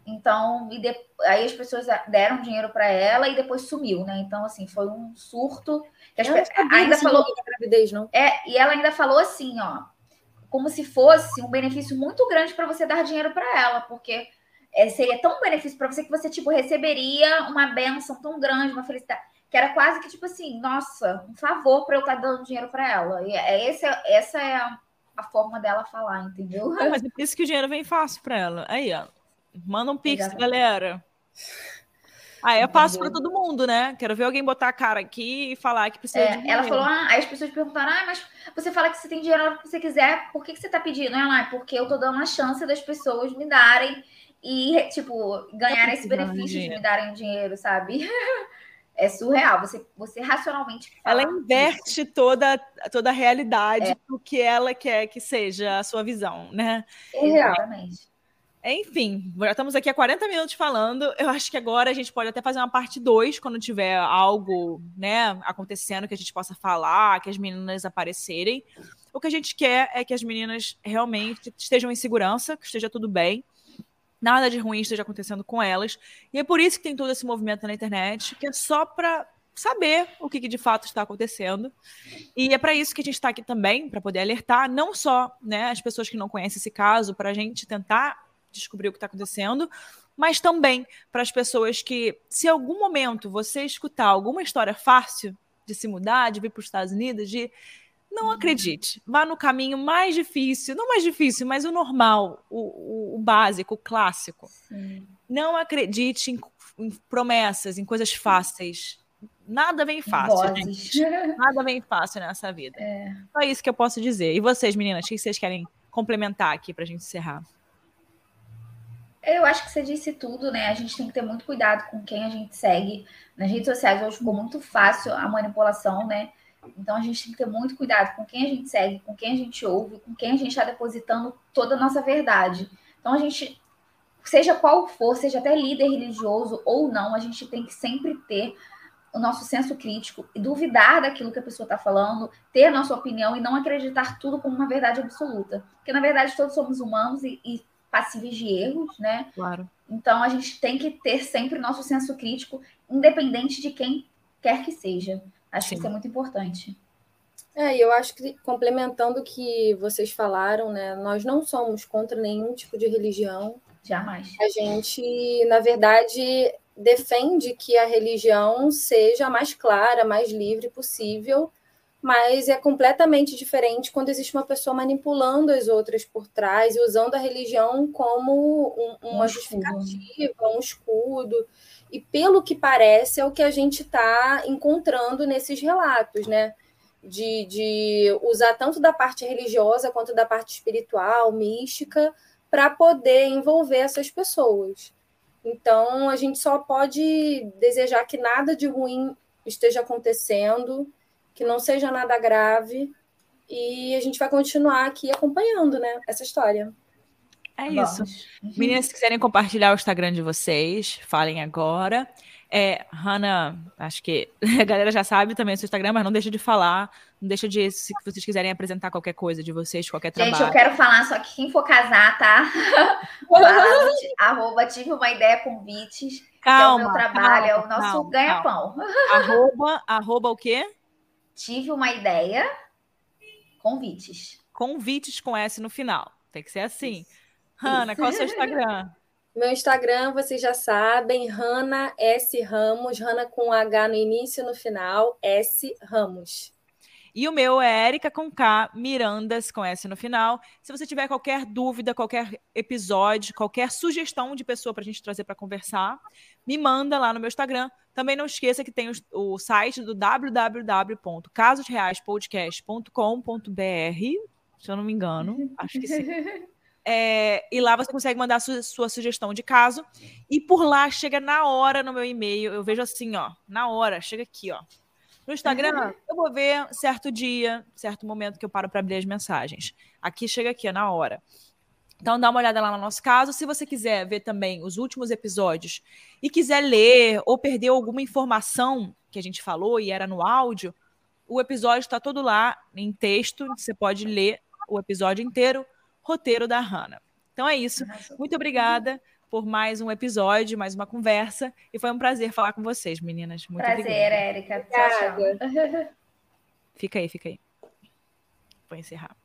Então, e de, aí as pessoas deram dinheiro para ela e depois sumiu, né? Então, assim, foi um surto. Que as, ainda falou da gravidez, não? É, e ela ainda falou assim, ó, como se fosse um benefício muito grande para você dar dinheiro para ela, porque é, seria tão benefício para você que você tipo receberia uma bênção tão grande, uma felicidade, que era quase que tipo assim, nossa, um favor para eu estar tá dando dinheiro para ela. E é esse, essa é a, a forma dela falar, entendeu? Não, mas é por isso que o dinheiro vem fácil para ela. Aí, ó. Manda um pix, exatamente, galera. Ah, é fácil para todo mundo, né? Quero ver alguém botar a cara aqui e falar que precisa é, de dinheiro. Ela falou, ah, aí as pessoas perguntaram, ah, mas você fala que você tem dinheiro que você quiser, por que, que você tá pedindo? Ela, ah, porque eu tô dando a chance das pessoas me darem e, tipo, ganharem esse benefício de me darem dinheiro, sabe? É surreal, você, você racionalmente fala. Ela inverte isso. toda, toda a realidade é. do que ela quer que seja a sua visão, né? Exatamente. Enfim, já estamos aqui há quarenta minutos falando. Eu acho que agora a gente pode até fazer uma parte dois quando tiver algo, né, acontecendo que a gente possa falar, que as meninas aparecerem. O que a gente quer é que as meninas realmente estejam em segurança, que esteja tudo bem, nada de ruim esteja acontecendo com elas. E é por isso que tem todo esse movimento na internet, que é só para saber o que, que de fato está acontecendo. E é para isso que a gente está aqui também, para poder alertar não só, né, as pessoas que não conhecem esse caso, para a gente tentar descobrir o que está acontecendo, mas também para as pessoas que, se em algum momento você escutar alguma história fácil de se mudar, de vir para os Estados Unidos, de não acredite, vá no caminho mais difícil, não mais difícil, mas o normal, o, o, o básico, o clássico. Sim. Não acredite em, em promessas, em coisas fáceis. Nada vem fácil, gente. Nada vem fácil nessa vida. É. Só isso que eu posso dizer. E vocês, meninas, o que vocês querem complementar aqui para a gente encerrar? Eu acho que você disse tudo, né? A gente tem que ter muito cuidado com quem a gente segue. Nas redes sociais hoje ficou muito fácil a manipulação, né? Então a gente tem que ter muito cuidado com quem a gente segue, com quem a gente ouve, com quem a gente está depositando toda a nossa verdade. Então a gente, seja qual for, seja até líder religioso ou não, a gente tem que sempre ter o nosso senso crítico e duvidar daquilo que a pessoa está falando, ter a nossa opinião e não acreditar tudo como uma verdade absoluta. Porque, na verdade, todos somos humanos e, e passíveis de erros, né? Claro. Então, a gente tem que ter sempre o nosso senso crítico, independente de quem quer que seja. Acho Sim. que isso é muito importante. É, e eu acho que, complementando o que vocês falaram, né? Nós não somos contra nenhum tipo de religião. Jamais. A gente, na verdade, defende que a religião seja a mais clara, mais livre possível, mas é completamente diferente quando existe uma pessoa manipulando as outras por trás e usando a religião como um, uma um justificativa, um escudo. E, pelo que parece, é o que a gente está encontrando nesses relatos, né? De, de usar tanto da parte religiosa quanto da parte espiritual, mística, para poder envolver essas pessoas. Então, a gente só pode desejar que nada de ruim esteja acontecendo, que não seja nada grave, e a gente vai continuar aqui acompanhando, né, essa história. É isso. Uhum. Meninas, se quiserem compartilhar o Instagram de vocês, falem agora. É, Hannah, acho que a galera já sabe também o seu Instagram, mas não deixa de falar, não deixa de, se vocês quiserem apresentar qualquer coisa de vocês, qualquer Gente, trabalho. Gente, eu quero falar, só que quem for casar, tá? Fala, arroba, tive uma ideia convites, calma, que é o meu trabalho, calma, é o nosso ganha-pão. Arroba, arroba o quê? Tive uma ideia, convites. Convites com S no final, tem que ser assim. Isso. Hannah, qual é o seu Instagram? Meu Instagram, vocês já sabem, Hannah S. Ramos, Hannah com H no início e no final, S. Ramos. E o meu é Érica com K, Mirandas com S no final. Se você tiver qualquer dúvida, qualquer episódio, qualquer sugestão de pessoa para a gente trazer para conversar, me manda lá no meu Instagram. Também não esqueça que tem o, o site do w w w ponto casos reais podcast ponto com ponto b r, se eu não me engano, acho que sim. É, e lá você consegue mandar a sua, sua sugestão de caso. E por lá chega na hora no meu e-mail. Eu vejo assim, ó, na hora, chega aqui, ó. No Instagram, eu vou ver certo dia, certo momento que eu paro para abrir as mensagens. Aqui chega aqui, ó, na hora. Então dá uma olhada lá no nosso caso. Se você quiser ver também os últimos episódios e quiser ler ou perder alguma informação que a gente falou e era no áudio, o episódio está todo lá em texto. Você pode ler o episódio inteiro. Roteiro da Hannah. Então é isso. Muito obrigada por mais um episódio, mais uma conversa. E foi um prazer falar com vocês, meninas. Muito Prazer, obrigada. Érica. Tchau, tchau. Obrigada. Fica aí, fica aí. Vou encerrar.